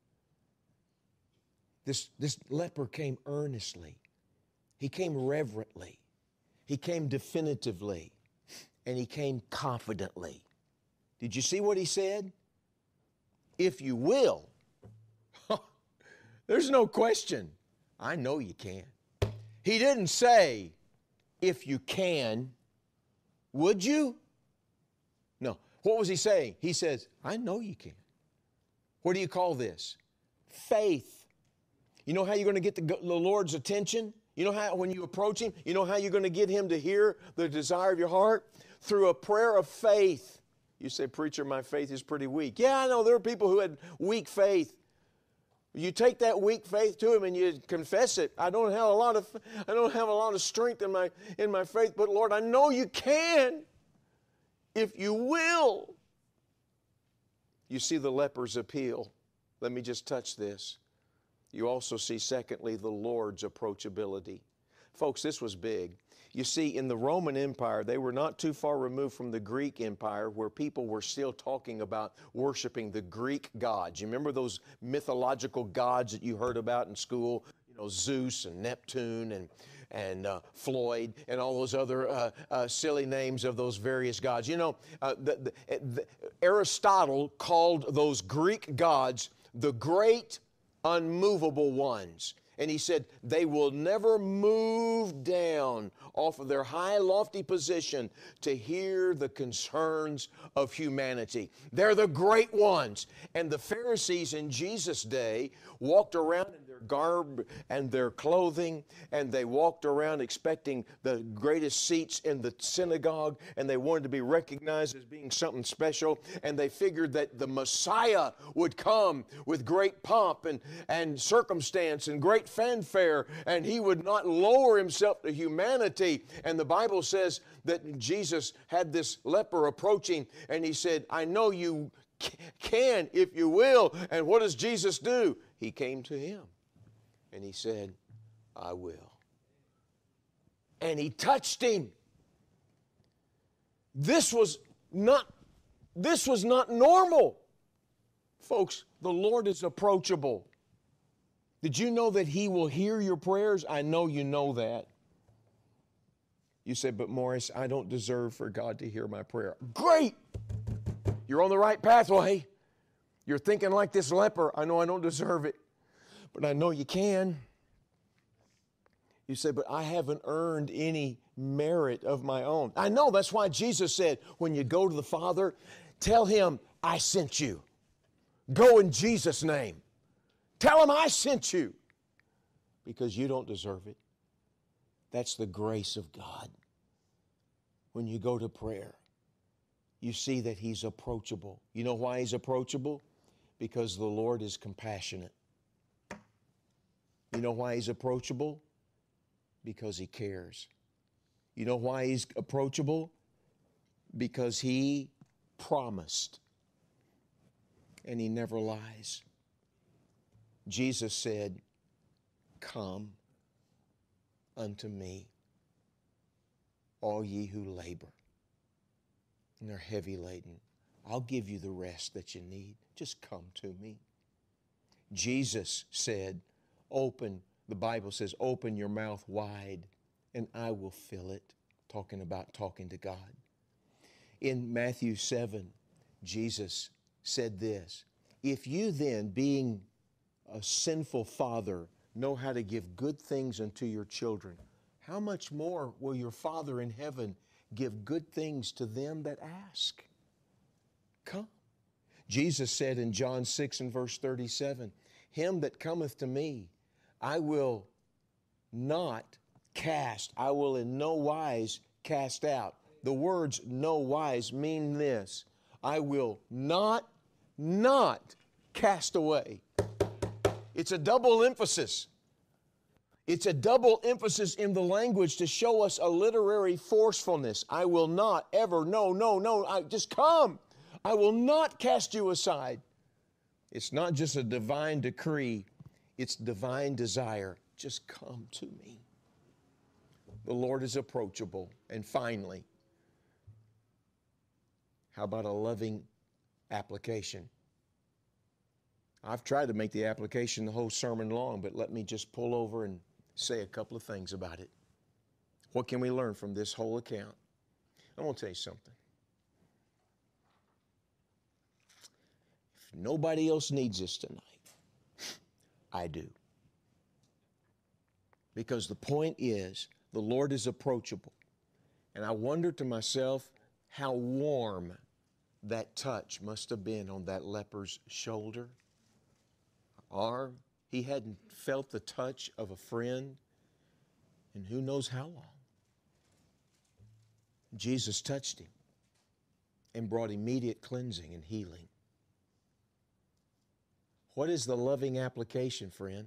This, this leper came earnestly. He came reverently. He came definitively. And he came confidently. Did you see what he said? If you will. There's no question. I know you can. He didn't say, if you can, would you? No. What was he saying? He says, I know you can. What do you call this? Faith. You know how you're going to get the, the Lord's attention? You know how when you approach Him, you know how you're going to get Him to hear the desire of your heart? Through a prayer of faith. You say, preacher, my faith is pretty weak. Yeah, I know there are people who had weak faith. You take that weak faith to Him and you confess it. I don't have a lot of, I don't have a lot of strength in my, in my faith, but Lord, I know you can if you will. You see the leper's appeal. Let me just touch this. You also see, secondly, the Lord's approachability. Folks, this was big. You see, in the Roman Empire, they were not too far removed from the Greek Empire, where people were still talking about worshiping the Greek gods. You remember those mythological gods that you heard about in school? You know, Zeus and Neptune and, and uh, Floyd and all those other uh, uh, silly names of those various gods. You know, uh, the, the, the, Aristotle called those Greek gods the great unmovable ones. And he said, they will never move down off of their high, lofty position to hear the concerns of humanity. They're the great ones. And the Pharisees in Jesus' day walked around in their garb and their clothing, and they walked around expecting the greatest seats in the synagogue, and they wanted to be recognized as being something special, and they figured that the Messiah would come with great pomp and, and circumstance and great fanfare, and He would not lower Himself to humanity. And the Bible says that Jesus had this leper approaching, and He said, I know you can if you will. And what does Jesus do? He came to him and He said, I will. And He touched him. This was not, this was not normal. Folks, the Lord is approachable. Did you know that He will hear your prayers? I know you know that. You say, but Morris, I don't deserve for God to hear my prayer. Great! You're on the right pathway. You're thinking like this leper. I know I don't deserve it, but I know you can. You say, but I haven't earned any merit of my own. I know, that's why Jesus said, when you go to the Father, tell Him, I sent you. Go in Jesus' name. Tell Him I sent you, because you don't deserve it. That's the grace of God. When you go to prayer, you see that He's approachable. You know why He's approachable? Because the Lord is compassionate. You know why He's approachable? Because He cares. You know why He's approachable? Because He promised, and He never lies. Jesus said, come unto me, all ye who labor and are heavy laden. I'll give you the rest that you need. Just come to me. Jesus said, open, the Bible says, open your mouth wide and I will fill it. Talking about talking to God. In Matthew seven, Jesus said this, if you then, being a sinful father, know how to give good things unto your children, how much more will your Father in heaven give good things to them that ask? Come. Jesus said in John six and verse thirty-seven, him that cometh to me, I will not cast, I will in no wise cast out. The words no wise mean this, I will not, not cast away. It's a double emphasis. It's a double emphasis in the language to show us a literary forcefulness. I will not ever, no, no, no, I, just come. I will not cast you aside. It's not just a divine decree, it's divine desire. Just come to me. The Lord is approachable. And finally, how about a loving application? I've tried to make the application the whole sermon long, but let me just pull over and say a couple of things about it. What can we learn from this whole account? I'm going to tell you something. If nobody else needs this tonight, I do. Because the point is, the Lord is approachable. And I wonder to myself how warm that touch must have been on that leper's shoulder, arm. He hadn't felt the touch of a friend and who knows how long. Jesus touched him and brought immediate cleansing and healing. What is the loving application, friend?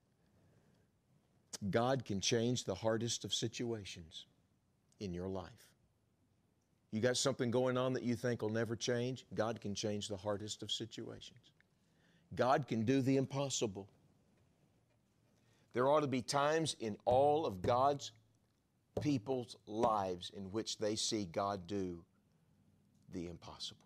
God can change the hardest of situations in your life. You got something going on that you think will never change? God can change the hardest of situations. God can do the impossible. There ought to be times in all of God's people's lives in which they see God do the impossible.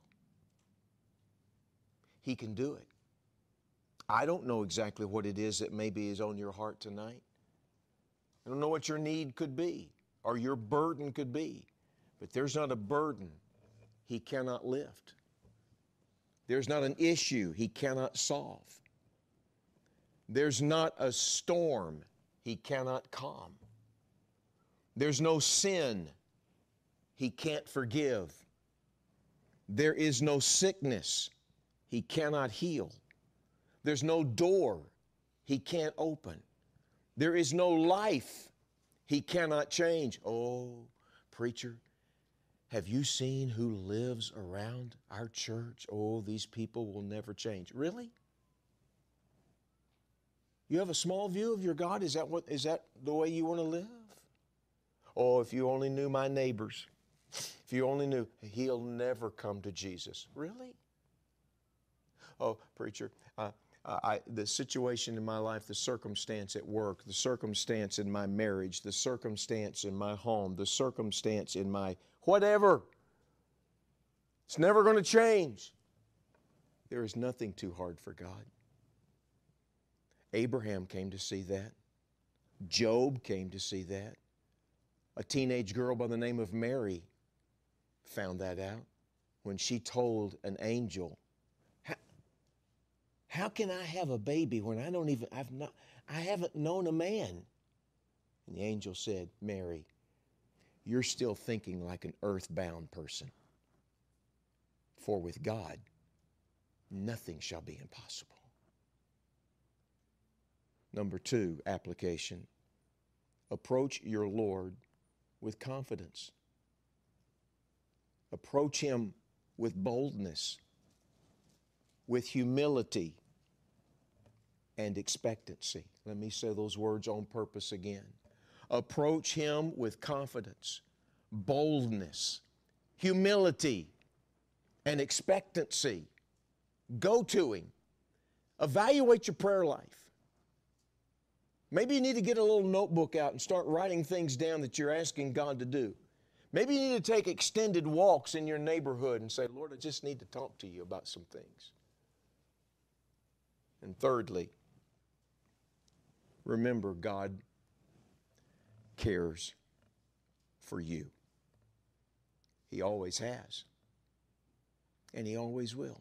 He can do it. I don't know exactly what it is that maybe is on your heart tonight. I don't know what your need could be or your burden could be, but there's not a burden He cannot lift. There's not an issue He cannot solve. There's not a storm He cannot calm. There's no sin He can't forgive. There is no sickness He cannot heal. There's no door He can't open. There is no life He cannot change. Oh, preacher, have you seen who lives around our church? Oh, these people will never change. Really? You have a small view of your God? Is that what, is that the way you want to live? Oh, if you only knew my neighbors. If you only knew, he'll never come to Jesus. Really? Oh, preacher, uh, I, the situation in my life, the circumstance at work, the circumstance in my marriage, the circumstance in my home, the circumstance in my whatever, it's never going to change. There is nothing too hard for God. Abraham came to see that. Job came to see that. A teenage girl by the name of Mary found that out when she told an angel, how, how can I have a baby when I don't even, I've not, I haven't known a man? And the angel said, Mary, you're still thinking like an earthbound person. For with God, nothing shall be impossible. Number two, application. Approach your Lord with confidence. Approach Him with boldness, with humility, and expectancy. Let me say those words on purpose again. Approach Him with confidence, boldness, humility, and expectancy. Go to Him. Evaluate your prayer life. Maybe you need to get a little notebook out and start writing things down that you're asking God to do. Maybe you need to take extended walks in your neighborhood and say, Lord, I just need to talk to you about some things. And thirdly, remember God cares for you. He always has. And He always will.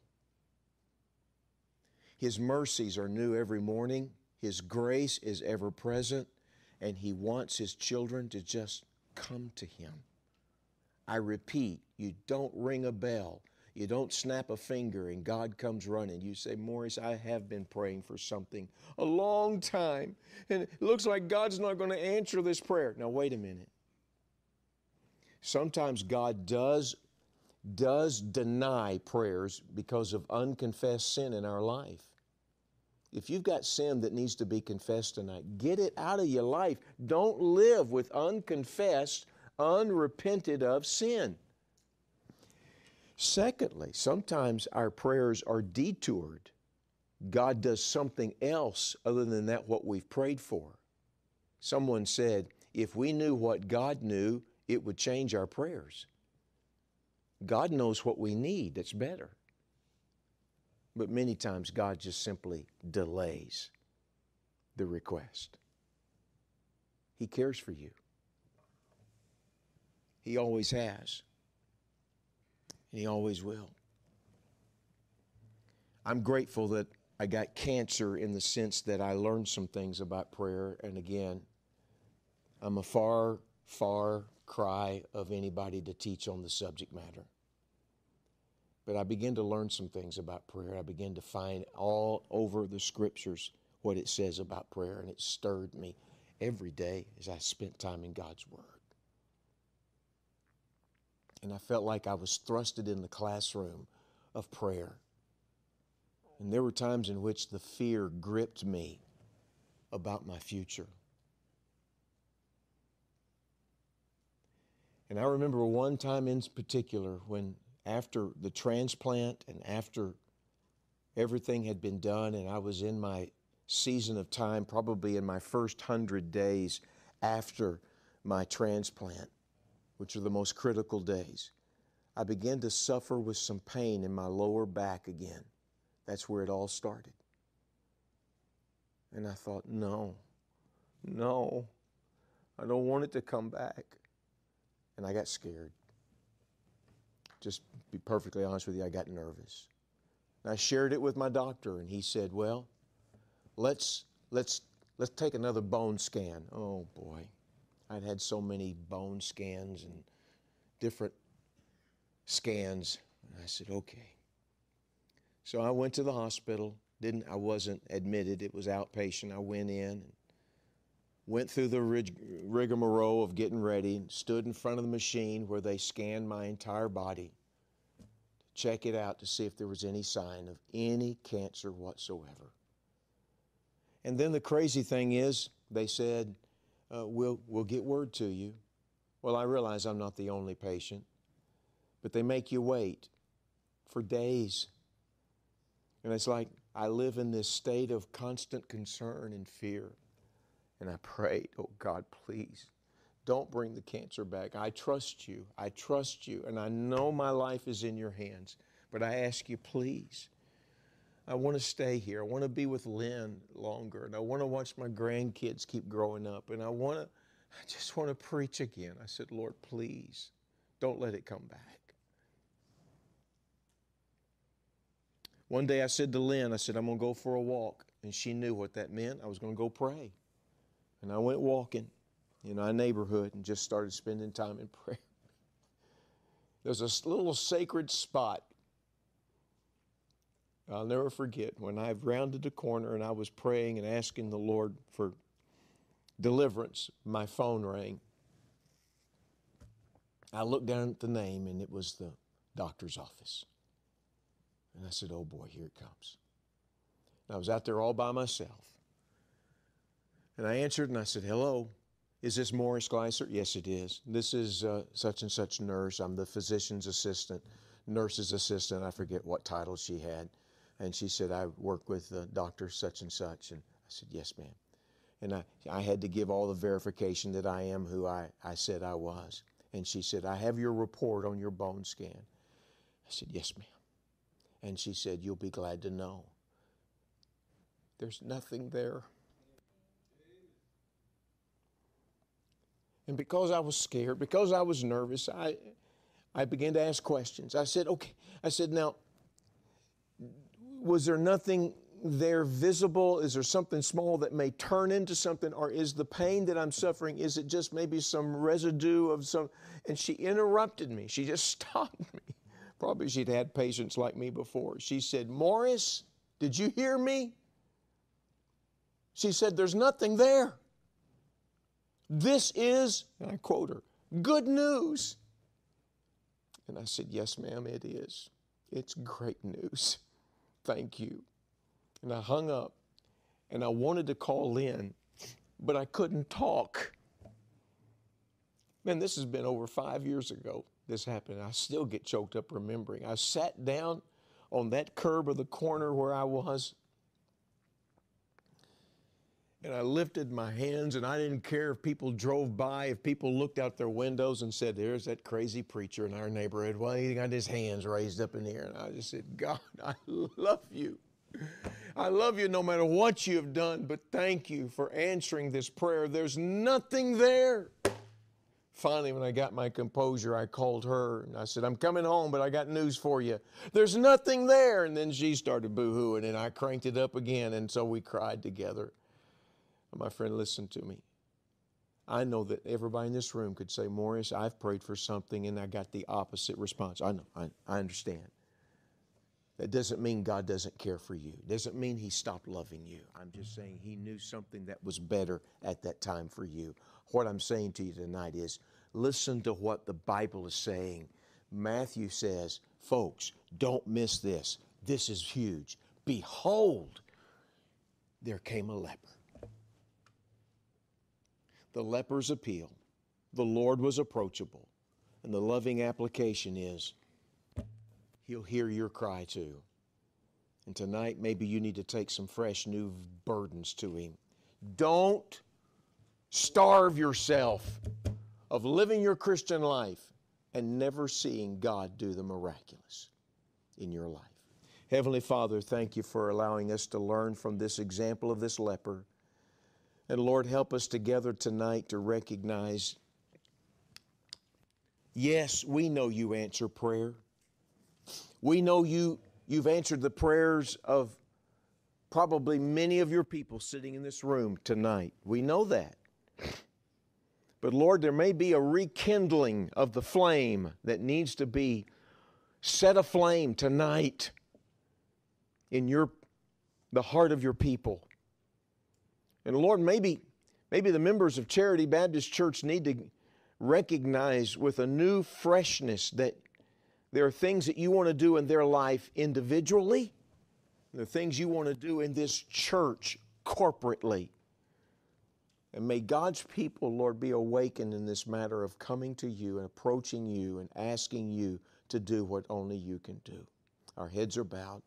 His mercies are new every morning. His grace is ever present, and He wants His children to just come to Him. I repeat, you don't ring a bell. You don't snap a finger and God comes running. You say, Morris, I have been praying for something a long time, and it looks like God's not going to answer this prayer. Now, wait a minute. Sometimes God does, does deny prayers because of unconfessed sin in our life. If you've got sin that needs to be confessed tonight, get it out of your life. Don't live with unconfessed, unrepented of sin. Secondly, sometimes our prayers are detoured. God does something else other than that what we've prayed for. Someone said, if we knew what God knew, it would change our prayers. God knows what we need that's better. But many times God just simply delays the request. He cares for you. He always has. And He always will. I'm grateful that I got cancer in the sense that I learned some things about prayer. And again, I'm a far, far cry of anybody to teach on the subject matter. But I began to learn some things about prayer. I began to find all over the Scriptures what it says about prayer, and it stirred me. every day as I spent time in God's Word. And I felt like I was thrusted in the classroom of prayer. And there were times in which the fear gripped me about my future. And I remember one time in particular when after the transplant and after everything had been done and I was in my season of time, probably in my first hundred days after my transplant, which are the most critical days, I began to suffer with some pain in my lower back again. That's where it all started. And I thought, no, no, I don't want it to come back. And I got scared. Just be perfectly honest with you, I got nervous. And I shared it with my doctor, and he said, well, let's let's let's take another bone scan. Oh boy. I'd had so many bone scans and different scans. And I said, okay. So I went to the hospital. Didn't I wasn't admitted. It was outpatient. I went in and went through the rig- rigmarole of getting ready and stood in front of the machine where they scanned my entire body to check it out to see if there was any sign of any cancer whatsoever. And then the crazy thing is, they said, uh, we'll, we'll get word to you. Well, I realize I'm not the only patient, but they make you wait for days. And it's like I live in this state of constant concern and fear. And I prayed, oh God, please, don't bring the cancer back. I trust you. I trust you. And I know my life is in your hands. But I ask you, please, I want to stay here. I want to be with Lynn longer. And I want to watch my grandkids keep growing up. And I want to, I just want to preach again. I said, Lord, please, don't let it come back. One day I said to Lynn, I said, I'm going to go for a walk. And she knew what that meant. I was going to go pray. And I went walking in our neighborhood and just started spending time in prayer. There's a little sacred spot I'll never forget when I rounded the corner and I was praying and asking the Lord for deliverance. My phone rang. I looked down at the name and it was the doctor's office. And I said, oh boy, here it comes. And I was out there all by myself. And I answered and I said, hello, is this Morris Gleiser? Yes, it is. This is uh, such and such nurse. I'm the physician's assistant, nurse's assistant. I forget what title she had. And she said, I work with uh, Doctor such and such. And I said, yes, ma'am. And I, I had to give all the verification that I am who I, I said I was. And she said, I have your report on your bone scan. I said, yes, ma'am. And she said, you'll be glad to know there's nothing there. And because I was scared, because I was nervous, I, I began to ask questions. I said, okay. I said, now, was there nothing there visible? Is there something small that may turn into something? Or is the pain that I'm suffering, is it just maybe some residue of some? And she interrupted me. She just stopped me. Probably she'd had patients like me before. She said, Morris, did you hear me? She said, there's nothing there. This is, and I quote her, good news. And I said, yes, ma'am, it is. It's great news. Thank you. And I hung up, and I wanted to call Lynn, but I couldn't talk. Man, this has been over five years ago this happened. I still get choked up remembering. I sat down on that curb of the corner where I was, and I lifted my hands, and I didn't care if people drove by, if people looked out their windows and said, there's that crazy preacher in our neighborhood. Well, he got his hands raised up in the air. And I just said, God, I love you. I love you no matter what you have done, but thank you for answering this prayer. There's nothing there. Finally, when I got my composure, I called her and I said, I'm coming home, but I got news for you. There's nothing there. And then she started boo-hooing, and I cranked it up again, and so we cried together. My friend, listen to me. I know that everybody in this room could say, Morris, I've prayed for something and I got the opposite response. I know, I, I understand. That doesn't mean God doesn't care for you. It doesn't mean He stopped loving you. I'm just saying He knew something that was better at that time for you. What I'm saying to you tonight is listen to what the Bible is saying. Matthew says, folks, don't miss this. This is huge. Behold, there came a leper. The leper's appeal. The Lord was approachable. And the loving application is, He'll hear your cry too. And tonight, maybe you need to take some fresh new burdens to Him. Don't starve yourself of living your Christian life and never seeing God do the miraculous in your life. Heavenly Father, thank You for allowing us to learn from this example of this leper. And Lord, help us together tonight to recognize, yes, we know You answer prayer. We know you, You've answered the prayers of probably many of Your people sitting in this room tonight. We know that. But Lord, there may be a rekindling of the flame that needs to be set aflame tonight in your, the heart of Your people. And Lord, maybe, maybe the members of Charity Baptist Church need to recognize with a new freshness that there are things that You want to do in their life individually. There are things You want to do in this church corporately. And may God's people, Lord, be awakened in this matter of coming to You and approaching You and asking You to do what only You can do. Our heads are bowed.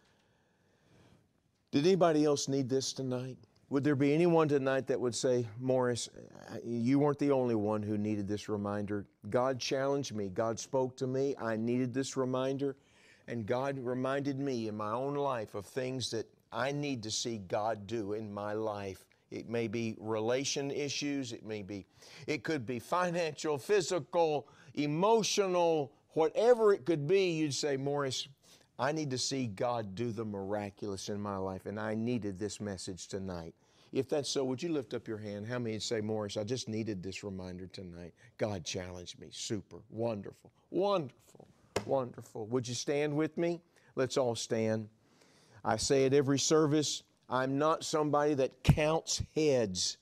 Did anybody else need this tonight? Would there be anyone tonight that would say, Morris, you weren't the only one who needed this reminder. God challenged me. God spoke to me. I needed this reminder. And God reminded me in my own life of things that I need to see God do in my life. It may be relation issues. It may be, it could be financial, physical, emotional, whatever it could be. You'd say, Morris, I need to see God do the miraculous in my life, and I needed this message tonight. If that's so, would you lift up your hand? How many would say, Morris, I just needed this reminder tonight. God challenged me. Super. Wonderful. Wonderful. Wonderful. Would you stand with me? Let's all stand. I say at every service, I'm not somebody that counts heads.